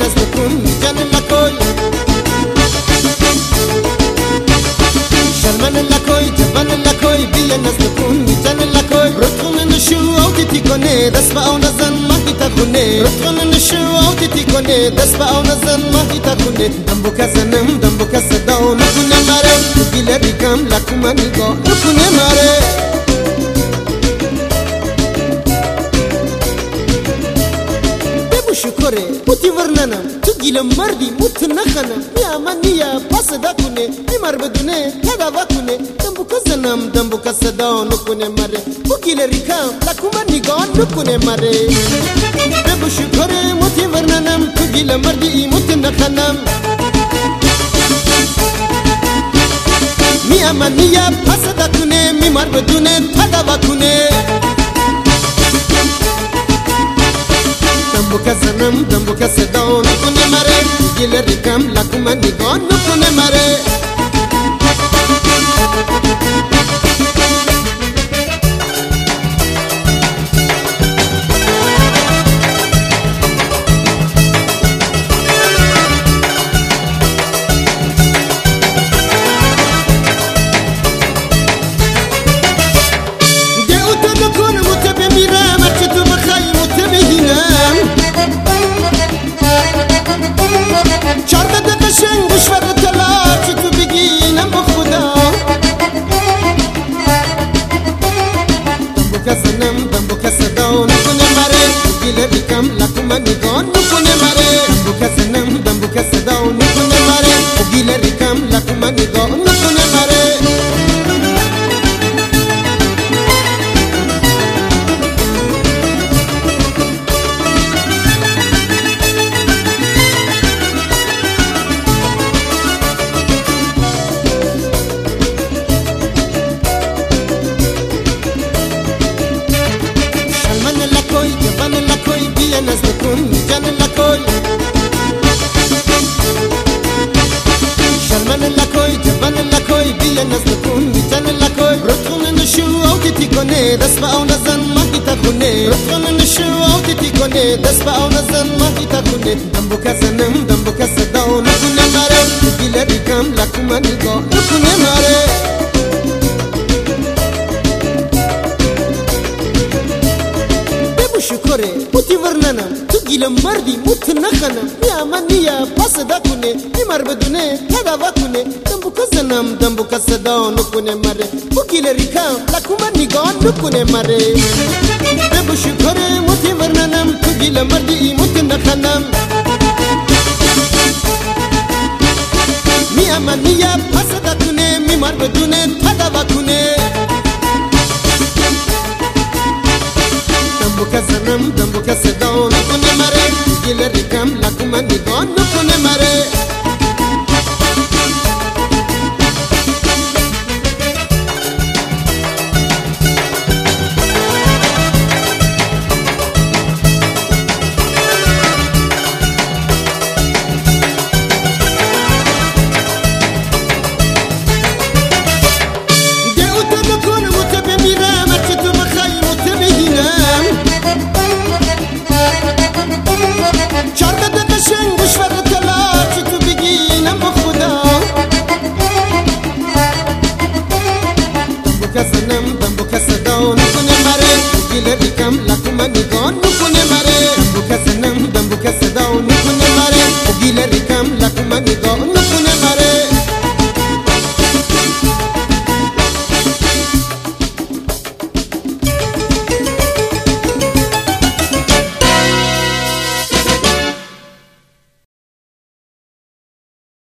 نزد کن جن لکوی شرمن لکوی جبن لکوی بیا نزد کن جن لکوی رتخون نشو او تیتی کنه دست با او نزن مهی تا خونه رتخون نشو او تیتی کنه دست با او نزن مهی تا خونه دنبو کزنم دنبو کزداو نکنه ماره گیله ریکم لکوما نگاه نکنه ماره شکره موتی ورننم تو گیل مردی موت نخنم یا من نیا پاس دا کنه بیمار بدونه تداوا کنه دنبو کزنم دنبو کزداو نکنه ماره بو گیل ریکم لکوما نگاه نکنه ماره ببو شکره موتی ورننم تو گیل مردی موت نخنم میا من نیا پاس دا کنه بیمار بدونه تداوا کنه دنبو کزنم دنبو کزداو نکنه ماره گیل ریکم لکوما نگاه نکنه ماره دنبو کزداو نکنه ماره گیل ریکم لکوما نگاه نکنه ماره دنبو کزنم دنبو کزداو نکنه ماره گیل ریکم لکوما نگاه نکنه ماره نزد کن جن لکوی شرمن لکوی جبن لکوی بیا نزد کن جن لکوی رتخون نشو او تیتی کنه دست با او نزن مهی تا خونه رتخون نشو او تیتی کنه دست با او نزن مهی تا خونه دنبو کزنم دنبو کزداو نکنه ماره گیل ریکم لکوما نگاه نکنه ماره شکره موتی ورننم تو گیل مردی موت نخنم یا من نیا پاس دا کنه بیمار بدونه تداوا کنه دنبو کزنم دنبو کزداو نکنه ماره بو گیل ریکم لکوما نگاه نکنه ماره ببو شکره موتی ورننم تو گیل مردی موت نخنم میا من نیا پاس دا کنه بیمار بدونه تداوا کنه دنبو کزنم دنبو کزداو نکنه ماره گیل ریکم لکوما نگاه نکنه ماره دنبو کزداو نکنه ماره گیل ریکم لکوما نگاه